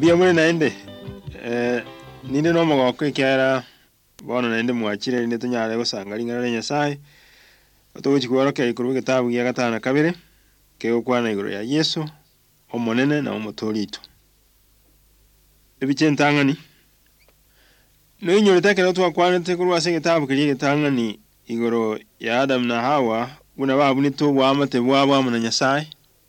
Mbia mwene naende ninde no mogoko ikyara bono naende mwachire ninde tunyare gusanga ringana Nyasaye otochikuoro ke ikuru gitabu gya gatana kabere ke okwana iguru ya Yesu omonene na omotorito ebichentangani no inyoreta ke twakwanete kurwa se gitabu kiri gitangani iguru ya Adam na Hawa buna babunito bwamate bwabo na Nyasaye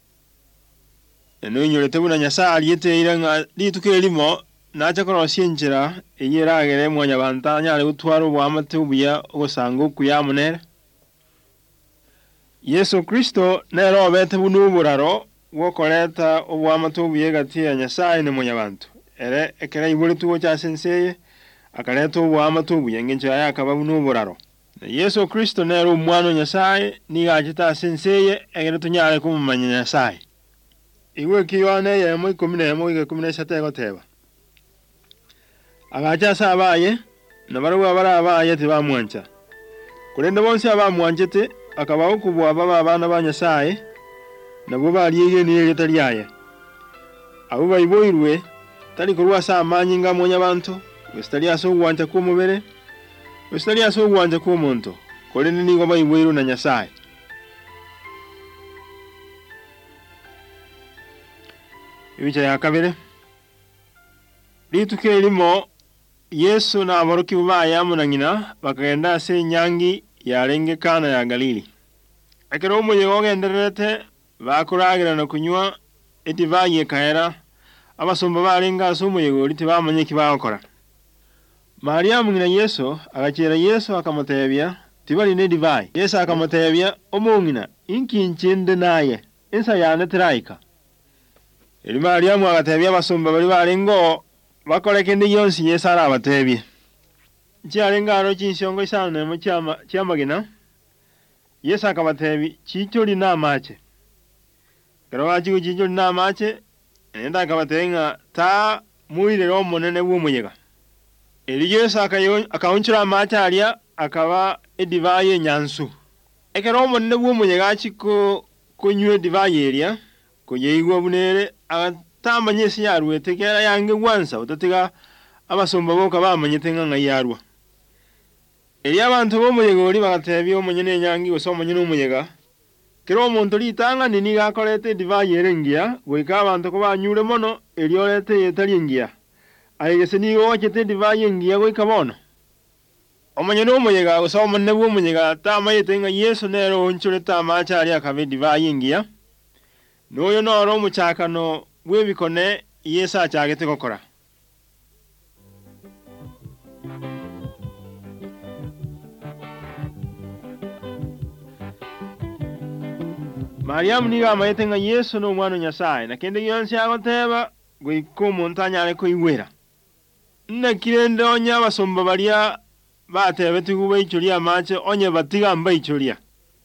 no inyorete buna Nyasaye aliyete iranga lituke limo nacha korosie njira eyiragere mwanya bantanya ari gutwara bwamate ubuya ogosanga okuyamunere Yesu Kristo nero bete bunuburaro wokoreta obwamate ubuye gati ya Nyasaye ne munyabantu ere ekera ibuli tuwo cha senseye akaleta obwamate ubuye ngencho yakaba bunuburaro Yesu Kristo nero umwana Nyasaye ni gachita senseye egere tunyare kumumanya Nyasaye iwe kiyone yemo 11:17 goteba agacha sabaye nabarwa barabaye tibamwancha kurenda bonse abamwanchete akabaho kubwa abana ba Nyasaye nabo baliye ni leta lyaye abo bayiboirwe tali kurwa samanyi ngamonya abantu westali asogwanja ku mubere westali asogwanja ku muntu kurenda ningo bayiboiru na Nyasaye ibicha yakabere lituke limo Yesu na abaruki baya munangina bakagenda se nyangi yarenge kana ya Galili akero umuye ogenderete bakuragira no kunywa etivaye kaera abasomba barenga sumuye goriti bamanye kibakora Maria mungina Yesu agachera Yesu akamutebya tibali ne divai Yesu akamutebya omungina inkinchinde naye ensa yane tiraika Eri Maria agatebya abasomba bali barengo bakoleke ndi yonsi Yesu arabatebye Nchiarenga aro chinshongo isana mu cyamagina Yesu akabatebi chichori namache Kero wachigo chichori namache enda akabatenga ta muire ro monene bw'umuyega Eri Yesu akawunchura amache alia akaba edivaye nyansu Ekero monene bw'umuyega achiko kunywe divaye eria kuyeigwa bunere atamanyesi yarwe tekera yange gwansa utatiga abasomba boka bamanyete nga yarwa Eri abantu bomuyegori bagatebya omunyene nyangi osomunyene omuyega kero omuntu litanga nini gakorete divaye erengia goika abantu ko banyure mono eri orete yetaringia ayegese ni ochete divaye ngia goika bono omunyene omuyega osomunyene bw'omuyega tamayete nga Yesu nero onchureta amacha ali akabe divaye ngia noyo noro muchakano bwebikone Yesu achagete kokora Mariam niga amayete nga Yesu no mwana Nyasaye na kende yonse agoteba gwiko montanya ariko igwera nakirende onya basomba balia batebe tiguba ichulia mache onye batiga mba ichulia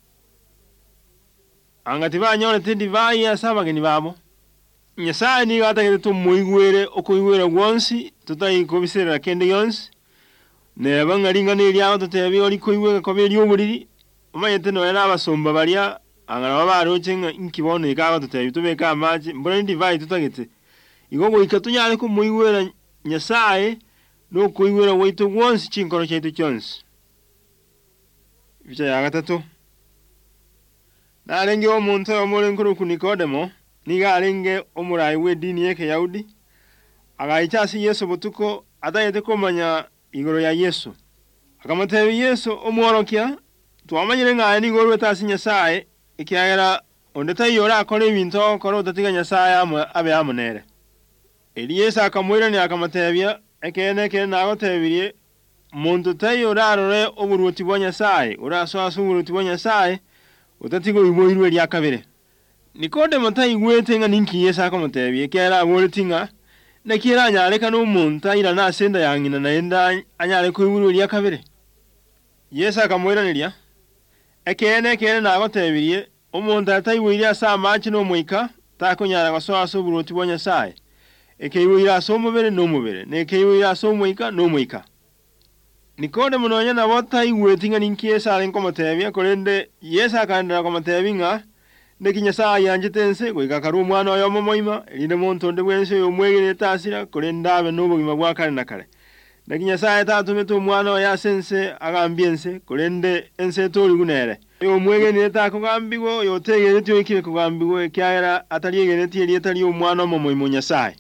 angati banyore tindivai asabageni babo Nyasaye niga atakete tumuigwere okuigwera gwonsi tutayikobisera kende yonse ne bangalinga nelyawo tutebe oli kuigwera kobe lyobuliri omayete no era abasomba balia angara baruchenga inkibono ikaga tutebe tubeka amaji mbona ndivai tutagete igongo ikatunyale ku muigwera Nyasaye no kuigwera waitu gwonsi chinkoro chetu chonsi bicha ya gatatu Nalenge omuntu omulenkuru ku Nikodemo niga alenge omurayi wedini yeke Yahudi agaichasi Yesu butuko atayete komanya igoro ya Yesu akamutebe Yesu omworokya twamanyire ngaye nigoro betasi Nyasaye ikiagera ondetayora akore ibintu okoro utatiga Nyasaye abe amunere Eri Yesu akamwira ni akamutebya ekene nagotebirie muntu tayora arore oburuti bwa Nyasaye uraswasu oburuti bwa Nyasaye utatigo iboirwe lya kabere Nikodemo tayigwete nga ninki Yesu akamutebye kera aboritinga nakira anyareka no muntu ayira nasenda yangina naenda anyare ko iburu lya kabere Yesu akamwiranirya ekene nagotebirie omuntu atayibwira asamachi no mwika takonyara gaswaso oburuti bwa Nyasaye ekeyibwira asomubere no mubere nekeyibwira asomwika no mwika Nikodemo nonya nabo tayigwetinga ninki Yesu alenkomotebya korende Yesu akandira komotebinga neki Nyasaye yanjitense gwikakaru umwana oyo momoima elinde muntu ndi bwense yo mwegere tasira kulinda abe n'ubugima bwa kale na kale. Neki Nyasaye tatumete umwana oyo asense agambiense kulinde ense toli gunere. Yo mwegere tako gambigo yo tegere tyo ikire kugambigo ekyara atali egere tye etali umwana momoimo Nyasaye.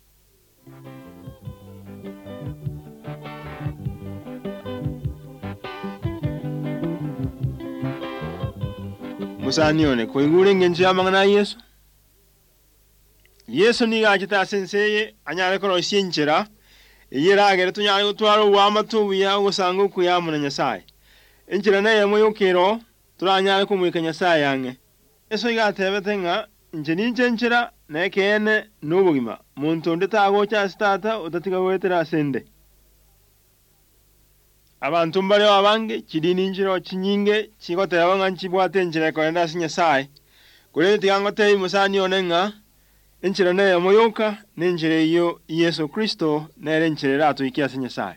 Musanione kuingure ngenje amangana Yesu. Yesu ni gachita senseye anyale ko rosinchera yiragere tunyale gutwaro wamatu ya gusangu kuyamuna Nyasaye. Enchira naye moyokero turanyale kumwika Nyasaye yange. Yesu igatebetenga njeni nchera nekene nubugima muntu ndetago cha stata utatiga wetera sende. Abantu mbale wabange kidini njiro chinyinge chikote yabanga nchibwate njire ko enda Nyasaye. Kule tigangote musani onenga enchira naye moyoka nenjire iyo Yesu Kristo nere enchire ratu ikia Nyasaye.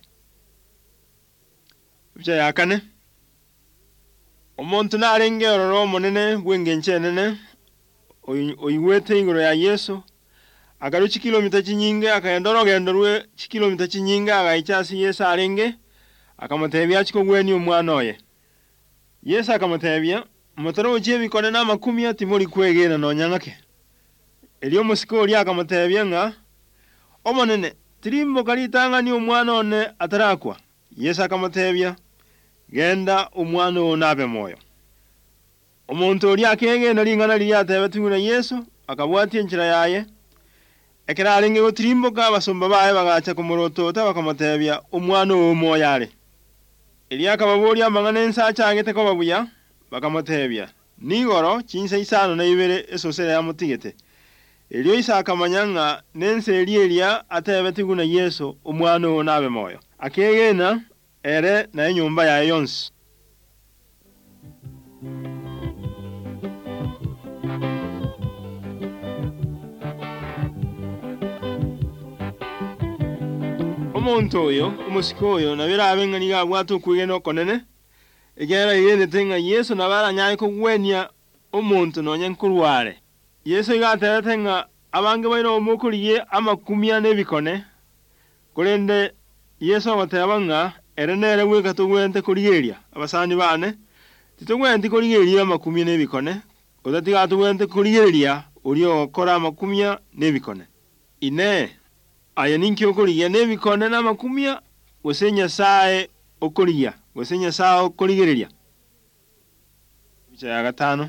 Bya yakane omuntu narenge ororo monene bwenge nchenene oyiwete ingoro ya Yesu agaruchi kilomita chinyinge akayendoro gendorwe kilomita chinyinge agaichasi Yesu arenge akamutebya chiko gweni umwana oye. Yesu akamutebya mutoro uche bikone na 10 timuri kwegera no nyangake. Elio musiko lya akamutebya nga omonene tirimbo kalitanga ni umwana one atarakwa. Yesu akamutebya genda umwana onabe moyo. Omuntu oli akegenda lingana liyatebe tunguna Yesu akabwati enchira yaye ekera alenge otirimbo ka basomba bae bagacha kumurotota bakamutebya umwana omoyale. Eliaka baboli amangana ensacha agete ko babuya bakamutebya nigoro chinse isano na ibere esosere ya mutigete. Elio Isaka manyanga nense elielia atebe tunguna Yesu umwana onabe moyo. Akegena ere na nyumba ya yonsi. Omuntu oyo umusiko oyo nabira abenga niga bwatu kugeno konene egera yene tenga Yesu nabara nyaye ko gwenya omuntu nonyenkurware. Yesu igatera tenga abange bayino omukuriye amakumya nebikone kulende Yesu abatabanga erenere weka tugwente kurigeria abasani bane titugwente kurigeria amakumya nebikone odatiga tugwente kurigeria ulio okora amakumya nebikone ine aya ninki okuriya nebikone na makumya wesenya sae okuriya wesenya sae okurigeria. Bicha ya gatano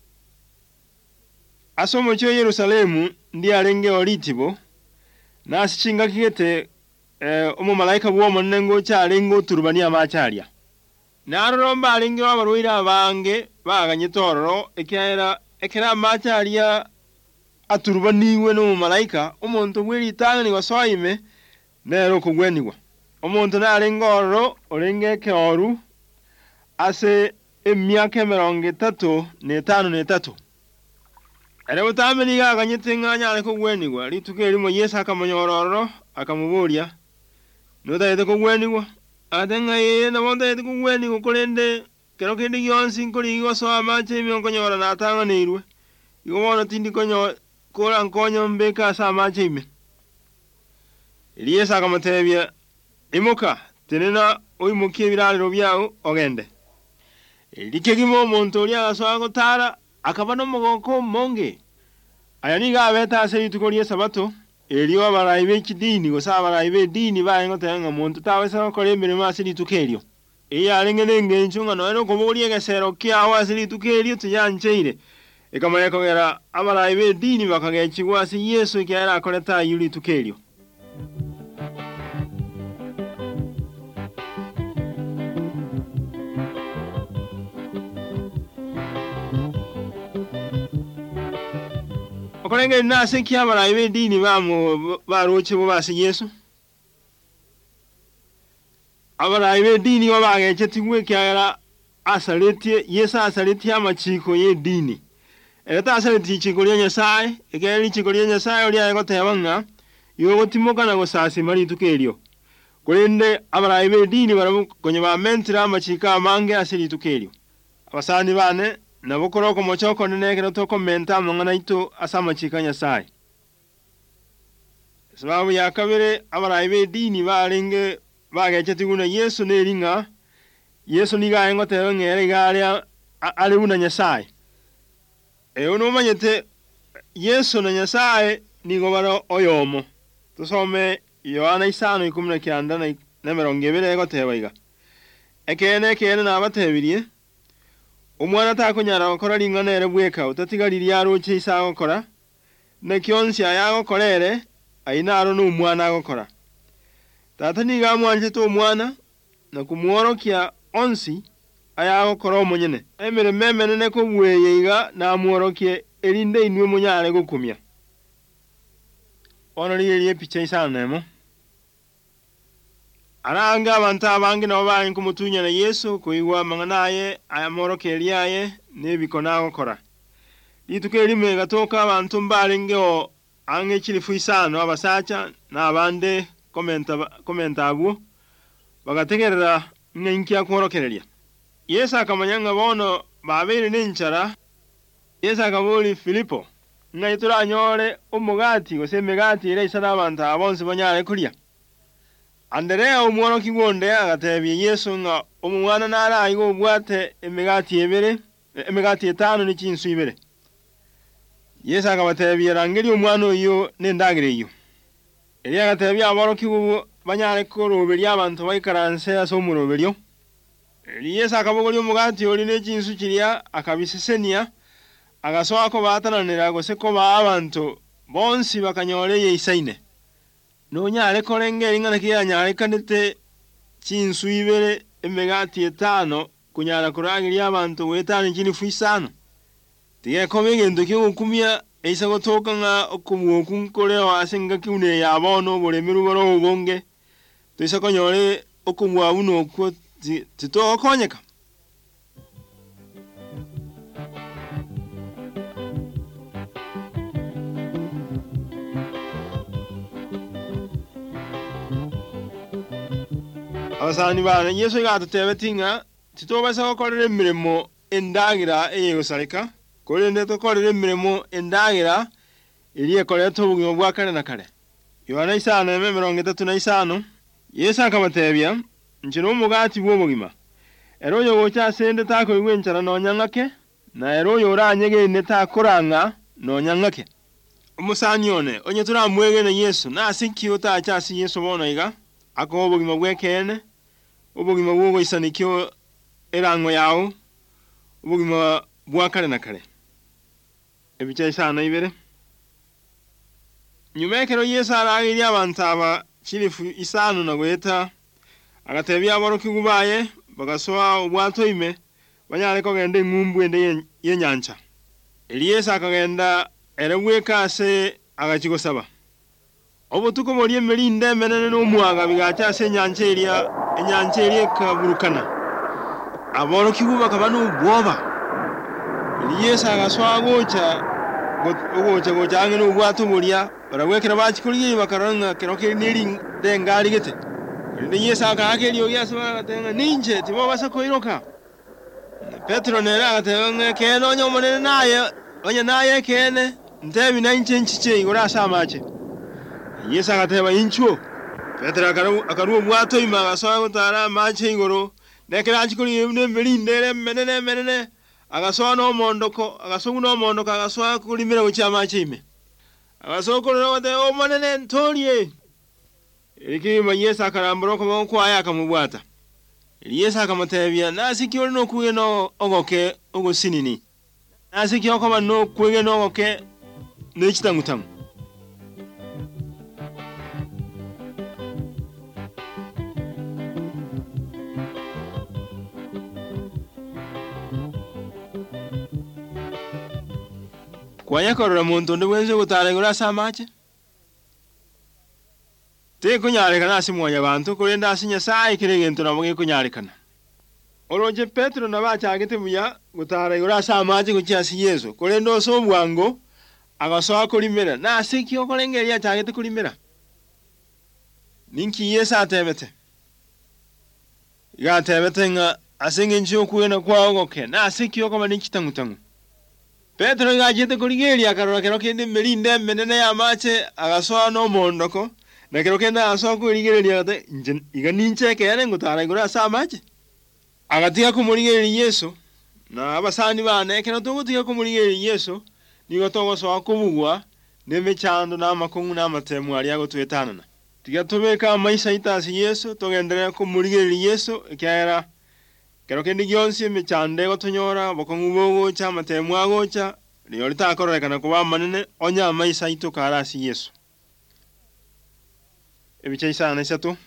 asomo cyo Yerusalemu ndi arenge olitibo nasichinga kigete omumalaika bwo nengo cyarengo turubani amacharya naromba arenge abarwira abange baganyitororo ekera amacharya aturubaniwe no mumalaika omuntu mwiri tangani wasoime nero kugwenigwa omuntu narengoro orenge keoru ase emyaka 33 ere utameni gaganyitenganya ariko gwenigwa litukeri mo Yesu akamonyororo akamuburia nodayete kugwenigwa adenga ye na mondayete kugwenigwa kulende kero kindi yonsi nkoligo so amache myongonyora natanganirwe igobona tindi konyo kora nkonyo mbeka sama chime. Yesu akamutebya imuka tenena oyimukie biraliro byao ogende. Likegimo omuntu oli agaswa gotara akabano mogoko monge. Ayaniga abeta aseri tukolie sabato elio abarayibe kidini gosaba abarayibe dini bayengo tanga muntu tawesa kole emirimo aseri tukelio. Eya alengene ngenchunga no koboli egesero kyawo aseri tukelio tuyancheire. Ekamaya kogera abarayibe dini bakagechigwa si Yesu kyara akoleta yuli tukelio. Okolenge nase kyabarayibe dini baroche bo basi Yesu. Abarayibe dini babageche tingwe kyara asaletie Yesu asaletie amachiko ye dini. Eta asaletie chikolia Nyasaye ekeri chikolia Nyasaye oli ayagotebanga yogotimoka na gosasi mari tukelio. Kulende abarayibe dini baramu konye ba mentira amachika amange asili tukelio. Abasani bane na bukoro ko mochoko ne kero to komenta mangana ito asama chika Nyasaye. Sababu ya kabere abarayibe dini barenge bagechetiguna Yesu neringa Yesu niga engote ngere gari ali una Nyasaye. Uno manyete Yesu na Nyasaye nigo baro oyomo. Tusome Yohana 5:19 na 20 egotebaiga. Ekene nabatebirie. Omwana takunyara gukora ringana ere bweka utatigaririya aruche isa gukora. Na kyonsi ayagokorere ainaro no umwana gukora. Tata niga mwanje to umwana na kumuorokia onsi ayagokora omonyene. Emere memenene ko bweyeiga na muorokie erinde inwe munyare gukumya. Onoriye picha isanemo. Aranga abantu abangi nabo bari kumutunya na Yesu kuigwa manganaye ayamorokeriaye nebikona gukora. Lituke rimwe gatoka abantu mbarengeo ange chilifu isano abasacha na abande komenta abo bagategerera nkinkia kworokereria. Yesu akamanyanga bono babere n'inchara. Yesu akabuli Filipo ngayitura anyore umugati gosemegati ire isana abantu abonse banyare kulia. Anderea umworo kibonde agatebye Yesu nga umwana nara igo bwate emegati 5 ni chinsu 2. Yesu akabatebye rangeri umwana oyo nendagire iyo. Eri agatebye aboro kibu banyare koroberi abantu bayikaranse asomuroberiyo. Yesu akabogoli umugati oli ne chinsu kiria akabisesenia agasoa ko batananira gose ko ba abantu bonsi bakanyoreye isaine. No nyare korengeri ngana kiyanyare kanete chinsu 2 emegati 5 kunyara kuragiria abantu wetani chini fuisano. Tiye komegendo kyokumya eisa gotoka nga okumuokunkole asenga kiune yabono bolemiru boro obonge. Tuisa konyore okumwa uno ko tito konyeka. Abasani bana Yesu gatutebetinga titobasa gukorera emirimo endagira eyegosaleka korende tokorera emirimo endagira iriye koreto obugimo bwa kare na kare. Yohana 5:35 Yesu akabatebya nchino umugati bw'obugima. Eroyo gocha sende tako igwenchara no nyangake na eroyo oranyege ne takoranga no nyangake. Umusani one onye turamwege na Yesu na asinki utachasi Yesu bona iga ako obugima bwekene obugima bwogo isanikyo erango yawo obugima bwa kare na kare. Ebicha isana ibere nyumekero Yesu aragiri abantu aba chilifu isano na gweta agatebya aboro kigubaye bagasoa obwato ime banyare ko gende ngumbu ende yenyancha. Yesu akagenda erebweka ase agachigosaba. Obutuko muri emerinde menene n'omwaga bigacha ase enyancha eria kaburukana. Aboro kiguba kabanu bwoba. Yesu agasoa gocha ange n'obwato bulia barabwekera bakikuriye bakaranga keroke niri dengari gete. Ndi Yesu akageri oyasa bagatenga ninje tibo basa koiroka. Petro nera agatenga keno nyomonene naye onye naye kene ntebi na inche nchiche igora samache. Yesu agateba incho. Petro akaruo bwato imagasoa gutara mache igoro nekera akikuriye n'emerinde menene agasoa no mondoko agasoa kulimira guchama chime. Agasoa korora wate omonene ntorie. Erikima Yesu akaramburo ko kwaya akamubwata. Yesu akamutebya nasiki oli no kuye no ogoke ogosinini. Nasiki okoma no kuye no ogoke n'ekitangutamu. Kwaya korora muntu ndibwenze gutare gura samache. Te kunyarikana asimwonya abantu kurenda asinya sai kirigento namuge kunyarikana. Oroje Petro nabachagete buya gutara gura samache kucyasi Yesu kurenda osomwango agasoa kulimera na asiki okolengeri achagete kulimera. Ninki Yesu atebete. Gatebete nga asenge ncho kuena kwao goke na asekio kama nikitangutangu. Petro ngajete kuligeria akarora kero kende melinde menene ya mache agasoa no mondoko na kero kende asoa kuligeria ate iganinche kene ngutara igura sa mache agatia kumuligeria Yesu na abasani bane kero tugutia kumuligeria Yesu nigo togosoa kubugwa nemechando na makungu na matemu ali agotwetanana tiga tubeka maisha itasi Yesu togendera kumuligeria Yesu ekera kero kende gionsi mechande gotonyora bokongu bogocha matemu agocha liyo litakoreka kuba manene onya maisha ito karasi Yesu ebicha isana isatu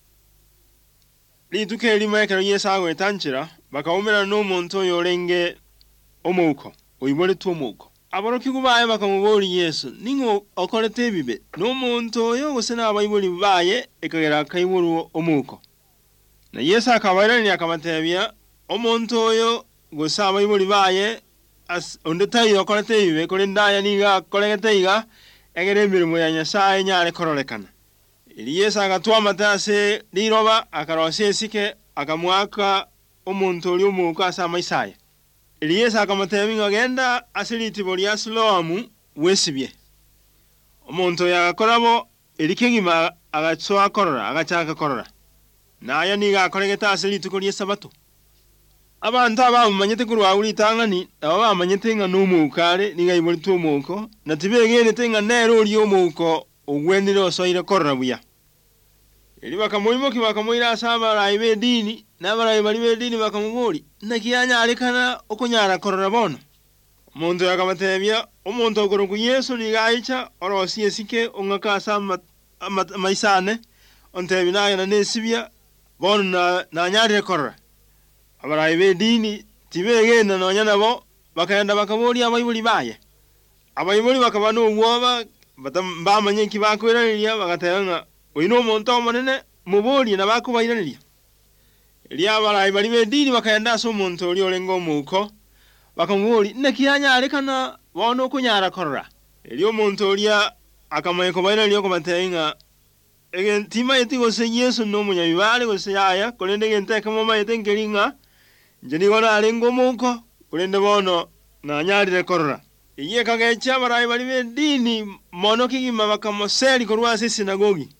lituke lima kero Yesu agwetanchira bakaumira no muntu yorenge omuko oyibole tu omuko aboroki kubaye bakamuboli Yesu ningo okorete bibe no muntu oyo gusena abayiboli baye ekagera kaiburu omuko na Yesu akabairani akamatebya omuntu oyo gusa abayiboli baye ondetayo okorete bibe kole ndaya niga kolegete iga egere mirimo ya Nyasaye nyare korolekana Yesu agatwa matase liroba akarose sike akamwaka omuntu oli omuko asa maisaya Yesu akamatebinga agenda asilitibwo lya Siloamu wesibye omuntu yakorabo elikegima agatsoa korora agachaka korora naye niga akoregeta asilituko lya Sabato abantu abamanyete kurwa ulitangani abo bamanyete nga n'omukale niga ibolitu omuko natibegene tenga nero oli omuko ogwenire osoire korora buya Eli bakamoimo kibakamoira asaba raibe dini nabarayi bali bedini bakamubuli nakiyanya alikana okunyara korora bono omuntu yakamatebya omuntu ogoroku Yesu nigaicha orosi esike ongakasa maisane ontebi naye na nesibya bono na nyarire korora abarayi bedini tibegenda nonyana bo bakayenda bakamuli abayibuli baye abayibuli bakabana obwoba bamanye kibakwiraniria bagatanga oyino omuntu omonene mubuli na bakubairaniria Elia barayi bali bedini bakayenda so omuntu oli olenga omuko bakamubuli nakiyanya alikana bono okunyara korora eli omuntu oli akamaye kubairaniria kubatenga egentima yetigo se Yesu no munyabibale gose yaya kolende genteka mama yetengelinga njeni gona alenga omuko kolende bono na nyarire korora iye kagecha barayi bali bedini mono kigima bakamoseli korwa se sinagogi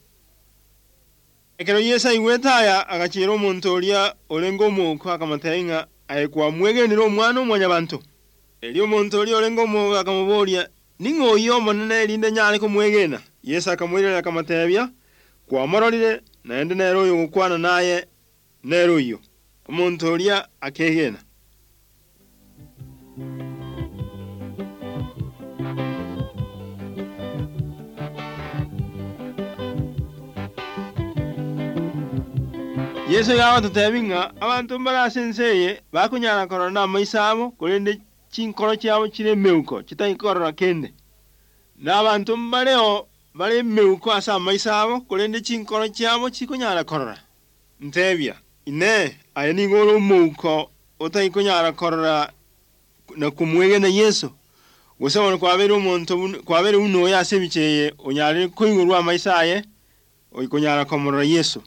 Ekero Yesu iwetaya agachira omuntu oli olenga omuko akamatenga ayekwa mwegenera omwana omwanyabantu eli omuntu oli olenga omuko akamubolya ningo oyo monene linde nyale kumwegena Yesu akamwirira akamatebya kwamorolire naende nero oyo gukwana naye nero oyo omuntu oli akegena Yesu yawa tutebinga abantu mbarasenseye bakunyara korona maisabo kolende chinkoro cyabo kire meuko kitayikorora kende n'abantu mbaleo bale meuko asa maisabo kolende chinkoro cyabo kikunyara korora ntebya ine ayeni ngoro meuko otayikunyara korora na kumwege na Yesu gusabona kwabere umuntu kwabere uno yasebicheye onyare kuingurwa maisaye oyikunyara komora Yesu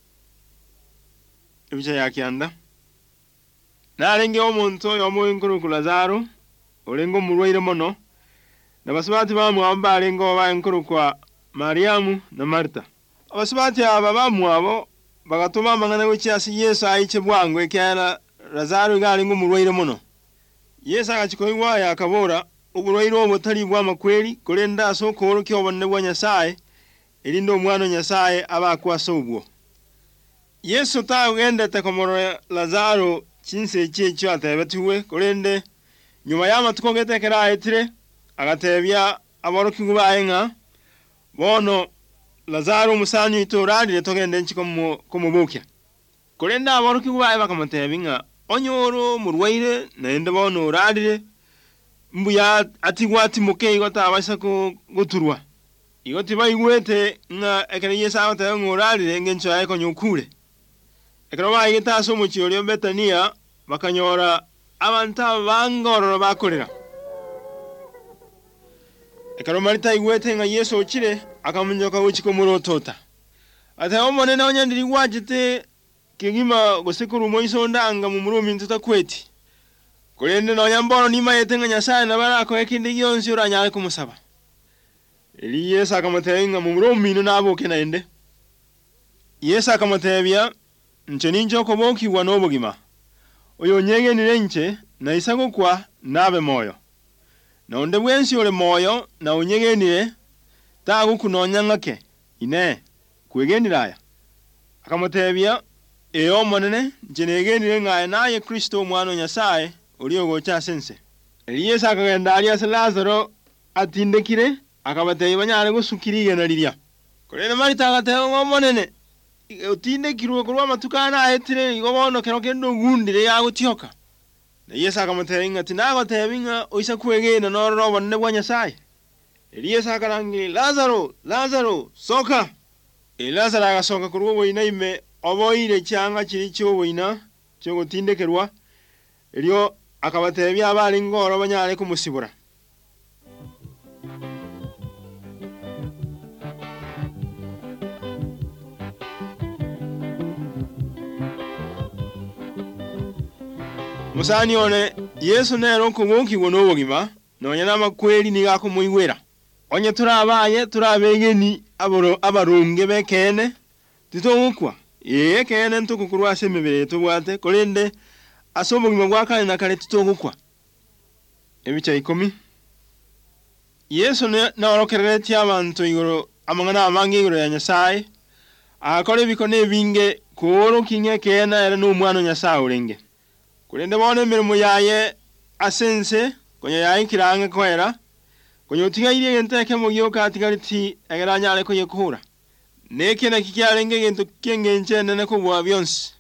Ebicha yakianda Nalenge omuntu yomo enkuru ku Lazaro olengo murwaire mono nabasubati bamu ambalengo ba enkuru kwa Mariamu na Marta abasubati aba bamu abo bagatuma mangana w'icyasi Yesu ayiche bwangwe kyana Lazaro galengo murwaire mono Yesu agachikoywa yakabora uburwaire obutali bwa makweli kolenda sokoro kyobonne bwa Nyasaye elindo omwana Nyasaye abakwasa ubwo Yesu taugenda takomoro Lazaro chinse cyecho atebatuwe kolende nyuma y'amatuko getekera ayitire agatebya aboroki gubayenga bono Lazaro musanyu itorari togende nchiko kumubukya kolenda aboroki gubaye bakamutebinga onyoro murwaire naende bono urarire mbuya atigwati mukei gotabasha guturwa igoti bayigwete nga ekere Yesu abatanga urarire ngencho yako nyukure Ekero bayitaso mu kiryo Betania bakanyora abantu bangororo bakorera Ekero Marita igwete nga Yesu okire akamunyoka uchiko murotota ate omonene onyandiri wajite kigima gosekuru moiso ndanga mu murumi tutakweti kulende no nyambono ni mayetenga Nyasaye na barako ekindi gyonsi uranyale kumusaba eli Yesu akamutenga mu murumi no nabo kenende Yesu akamutebya nche ninjo kobokibwa n'obugima oyo nyegenire nche na isago kwa nabe moyo na onde bwensi ole moyo na unyegenire tagu kunonya ngake ine kwegendiraya akamutebya eyo monene nche negenire ngaye naye Kristo omwana Nyasaye oli ogocha sense eli Yesu akagenda ali ase Lazaro atindekire akabateye banyare gusukiriye na liria kolene Marita agatego monene utinde kiruo kurwa matukana ahetire igobono kero kendo gundire yagutioka na Yesu akamuteringa tinago tebinga oisa kwegena no robonne bwa Nyasaye eli Yesu akarangi Lazaro soka Lazaro agasoka kurwo boina ime oboire cyanga kiri cyo boina cyo gutindekerwa elio akabatebya abali ngoro banyale kumusibura musani one Yesu nero kubukibwa n'obugima nonyana makweli ni gako muiwera onye turabegeni abarunge bekene titogukwa kene ntukukurwa semebere tubwate kolende asobugima gwakane na kale titogukwa ebicha 10 Yesu na orokereti abantu igoro amangana amangi igoro ya Nyasaye akole bikone binge kuoro kinge kena era n'umwana Nyasaye urenge kulende bone mirimo yaye asense konya yaye kirange kwera konya utigaire genteke mu gyoka atigariti egeranyale ko yekura neke na kikyalenge gento kenge nchene ne kubwa byonsi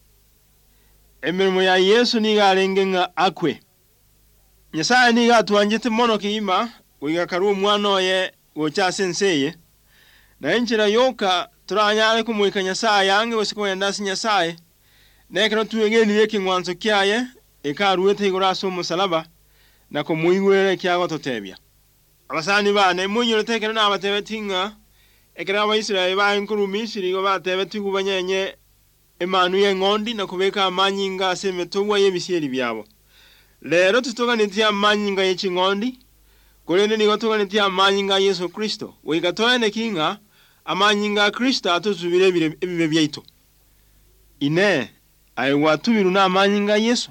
emirimo ya Yesu ni garenge nga akwe Nyasaye ni gatwanjete mono kiima wiga karu umwana oye gocha senseye na enchira yoka turanyale kumwika Nyasaye yange wesikwenda si Nyasaye nekero tuegenire kingwanzo kyaye ekaruete iguraso musalaba na kumuigwere kyago totebya abasani bane munyiro tekero na abatebetinga ekera abaisiraeli bankuru Misiri go batebetigu banyenye emanu yengondi na kubeka amanyinga asemetobwa yebisieri byabo lero tutoganitia amanyinga y'echingondi kolende ni gotoganitia amanyinga Yesu Kristo wigatoene kinga amanyinga Kristo atuzubire ebibe byaito ine aiwatubiru na amanyinga Yesu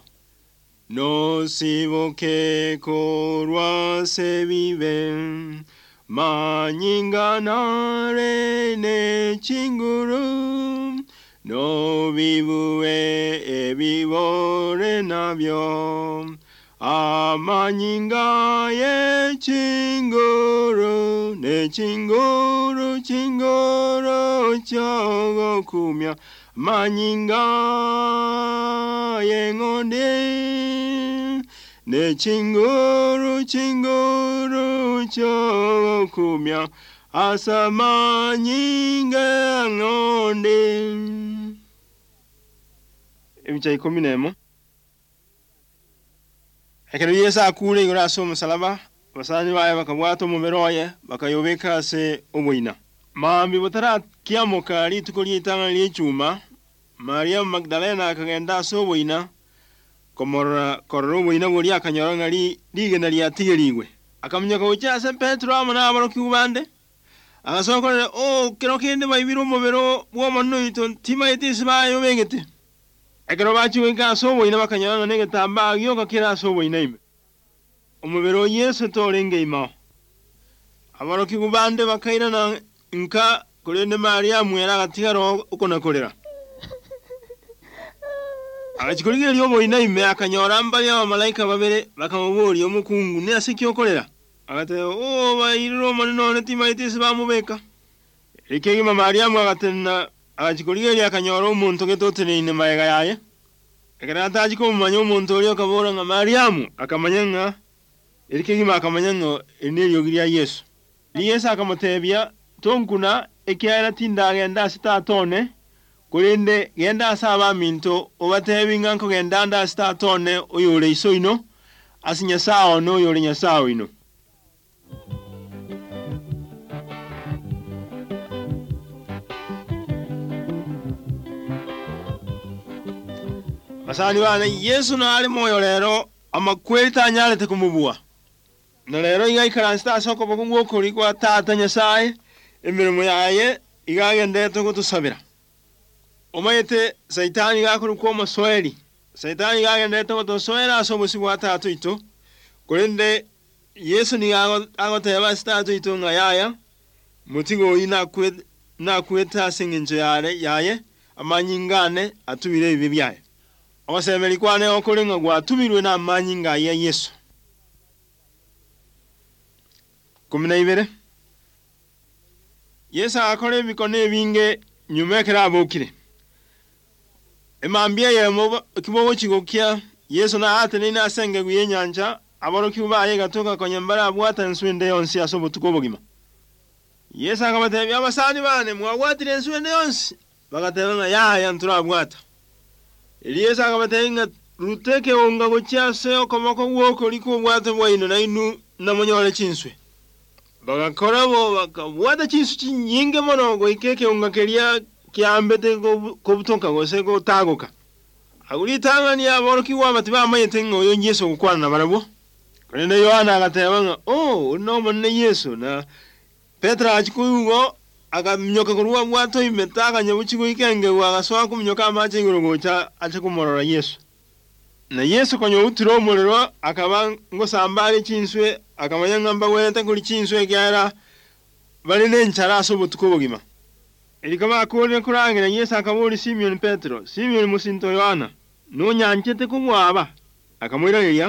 no siboke korwa sebibe manyinga nare ne chinguru no bibuwe ebibore nabyo amanyinga ye chinguru ne chinguru chogo kumya manyinga yengonde ne chinguru chogo kumya asa manyinga ngonde ebicha 10 ekero Yesu akure iguraso omusalaba basani baye bakabwato mu meroye bakayobeka se obwina mambi botara kiamoka litukolitanga lichuma Maria Magdalena akagenda so obwina komora kororo obwina buli akanyoranga ligena lyatigerigwe akamnyaka ucyase Petro amana abaroki ubande agasokorera kero kende bayibiro mubero bwo monoito timayitisi bayo bengete ekero bachiweka so obwina bakanyoranga negetamba gyoka kira so obwina ime omubero Yesu tolenge ima abaroki ubande bakaira na nka kulende Maria mwera gatigaro ukona kolera abachikolege lyo boina ime akanyora mbali ya malaika babere bakamuburi omukungu ne asikyo kolera agate bayiro manino netimaitisi bamubeka ekege Maria mwagatena abachikolege lya akanyora omuntu getotene ine mayega yaye ekera tajiko mumanyo omuntu oli akabora nga Mariamu akamanyanga ekege akamanyanga enelyo gya Yesu Yesu akamutebya tonkuna ekyala tindagenda sitatone kulende genda asaba minto obatebinga nko genda nda sitatone oyole isoino asinya sawo no yole nyasawo ino Abasani bane Yesu na ali moyo lero amakweta anyale te kumubua. Na lero iga ikaransta soko bokungo kuri kwa tata Nyasaye emirimo yaye igagende to kutusabira. Omayete Saitani gakuru kwa masweli. Saitani gagende to kutuswera asomusi kwa tatu ito. Kurende Yesu ni agoteba statu ito ngayaya. Mutigo ina kweta singinje yaye amanyingane atubire ibi byaye. Abasemeli kwane okolenga gwatumirwe na amanyinga ya Yesu. 12 Yesu akore bikone binge nyumekera abokire. Emambia ye kibobo kigokya Yesu na atene na senge gwiyenyanja abaro kibaye gatoka konyambara abwata nswende yonsi asobo tukobogima. Yesu akabatebya abasani bane mwagwatire nswende yonsi bagatebanga ya ntura abwata. Yesu akabatenga ruteke onga gokyase okomako woko liko bwata bwaino na inu na monyole chinswe. Bagakorabo bakabwata chinsu chinyinge mono go ikeke onga kelia kyambete ko butonka gose go tagoka. Agulitanga ni aboro kiwa batiba mayetengo yo Yesu gukwana na barabo. Kone Yohana agatebanga no monne Yesu na Petra achikugo akamnyoka kuruwa bwato imetaga nyabuchigo ikenge wagaswa kumnyoka amache ngurugocha ache kumorora Yesu. Na Yesu konyo utiro muliro akaba ngo sambale chinswe akamanya ngamba wete kuli chinswe kyara bali nenchara asobo tukobogima. Elikama akole kurangira Yesu akabuli Simeon Petro, Simeon musinto Yohana, no nyanchete kumwaba. Akamwira yeya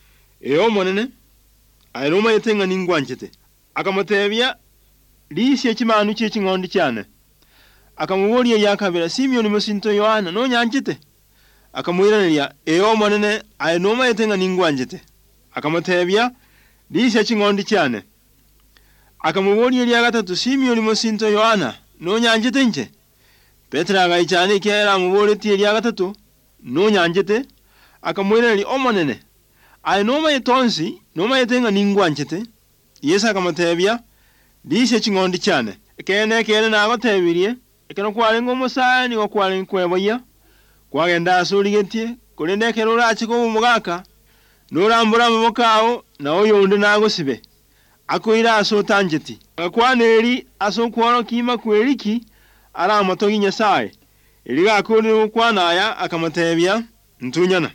monene ayiroma yetenga ningwanchete. Akamotebya Lisi chimanu chechi ngondi cyane. Akamuburiye yakabira Simeon musinto Yohana no nyanjite. Akamwiraniya monene ayinoma yetenga ningwanjite. Akamotebya Lisi chingondi cyane. Akamuburiye ya gatatu Simeon musinto Yohana no nyanjite nje. Petra agayicyane kera muburi tiye ya gatatu no nyanjite. Akamwiraniya monene ayinoma yetonsi noma yetenga ningwanjite. Yesu akamotebya Lisi chingondi cyane. Kene na agotebirie ekero kwalengo musani go kwalen kweboya kwagenda asurigetie kurende kero rachiko umugaka norambura mubokao na oyo undi nagosibe akoira asotanjeti akwaneri asokworo kima kweriki ara motogi Nyasaye iliga akoni kwanaya akamotebya ntunyana.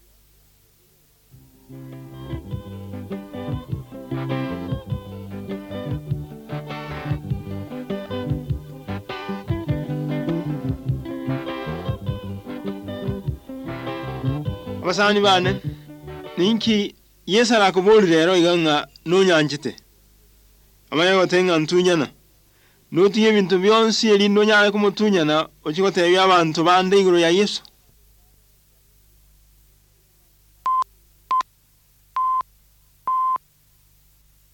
Abasani bane ninki Yesu arakubuli rero iganga no nyanjite. Amaya gotenga ntunyana. Nuti ebintu byonsi elindo nyale kumutunyana okigotebya abantu bande iguru ya Yesu.